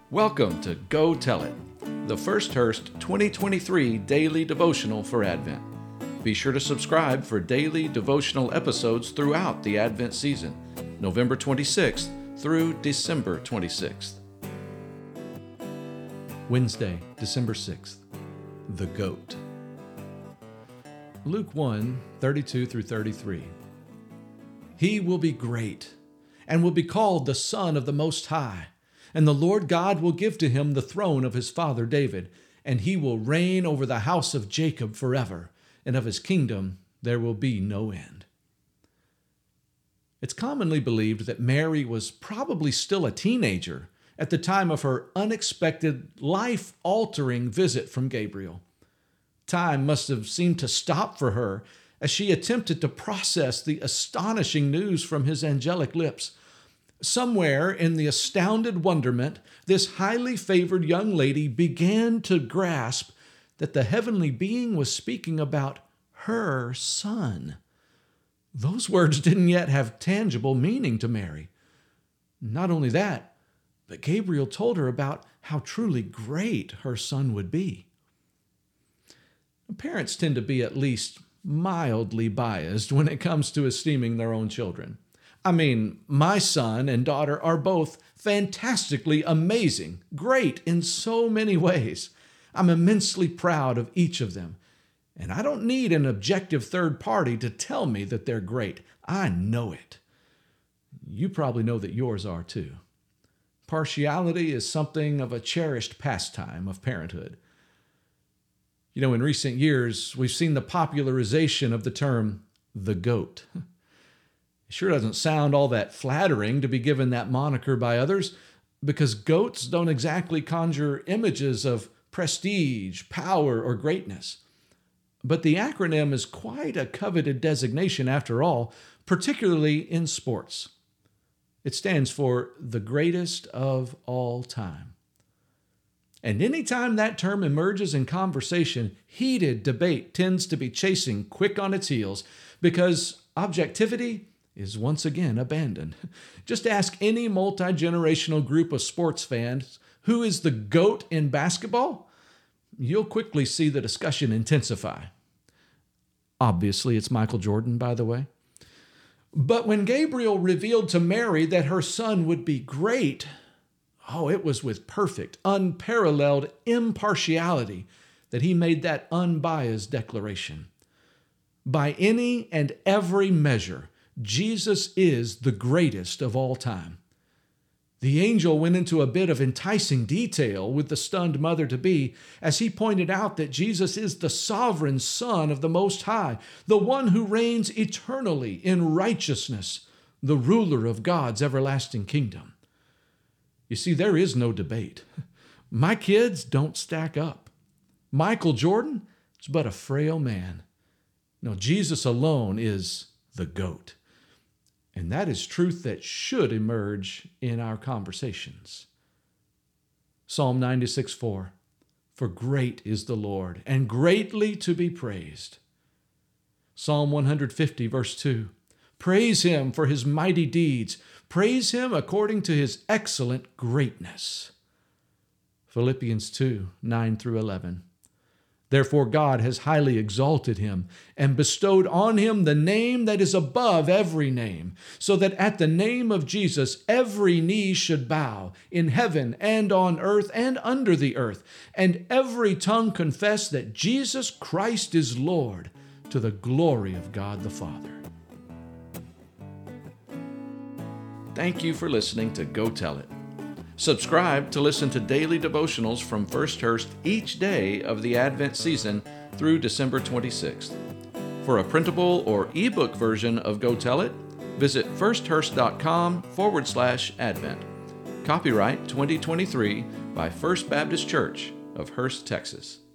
Welcome to Go Tell It, the First Hurst 2023 daily devotional for Advent. Be sure to subscribe for daily devotional episodes throughout the Advent season, November 26th through December 26th. Wednesday, December 6th, the Goat. Luke 1, 32 through 33. He will be great, and will be called the Son of the Most High. And the Lord God will give to him the throne of his father David, and he will reign over the house of Jacob forever, and of his kingdom there will be no end. It's commonly believed that Mary was probably still a teenager at the time of her unexpected, life-altering visit from Gabriel. Time must have seemed to stop for her as she attempted to process the astonishing news from his angelic lips. Somewhere in the astounded wonderment, this highly favored young lady began to grasp that the heavenly being was speaking about her son. Those words didn't yet have tangible meaning to Mary. Not only that, but Gabriel told her about how truly great her son would be. Parents tend to be at least mildly biased when it comes to esteeming their own children. I mean, my son and daughter are both fantastically amazing, great in so many ways. I'm immensely proud of each of them. And I don't need an objective third party to tell me that they're great. I know it. You probably know that yours are too. Partiality is something of a cherished pastime of parenthood. You know, in recent years, we've seen the popularization of the term, the goat. It sure doesn't sound all that flattering to be given that moniker by others, because goats don't exactly conjure images of prestige, power, or greatness. But the acronym is quite a coveted designation after all, particularly in sports. It stands for the greatest of all time. And anytime that term emerges in conversation, heated debate tends to be chasing quick on its heels, because objectivity is once again abandoned. Just ask any multi-generational group of sports fans who is the GOAT in basketball. You'll quickly see the discussion intensify. Obviously, it's Michael Jordan, by the way. But when Gabriel revealed to Mary that her son would be great, it was with perfect, unparalleled impartiality that he made that unbiased declaration. By any and every measure, Jesus is the greatest of all time. The angel went into a bit of enticing detail with the stunned mother-to-be as he pointed out that Jesus is the sovereign Son of the Most High, the one who reigns eternally in righteousness, the ruler of God's everlasting kingdom. You see, there is no debate. My kids don't stack up. Michael Jordan is but a frail man. No, Jesus alone is the GOAT. And that is truth that should emerge in our conversations. Psalm 96:4, for great is the Lord, and greatly to be praised. Psalm 150, verse 2, praise him for his mighty deeds. Praise him according to his excellent greatness. Philippians 2, 9 through 11. Therefore God has highly exalted him and bestowed on him the name that is above every name, so that at the name of Jesus every knee should bow in heaven and on earth and under the earth, and every tongue confess that Jesus Christ is Lord, to the glory of God the Father. Thank you for listening to Go Tell It. Subscribe to listen to daily devotionals from First Hurst each day of the Advent season through December 26th. For a printable or ebook version of Go Tell It, visit firsthurst.com/Advent. Copyright 2023 by First Baptist Church of Hurst, Texas.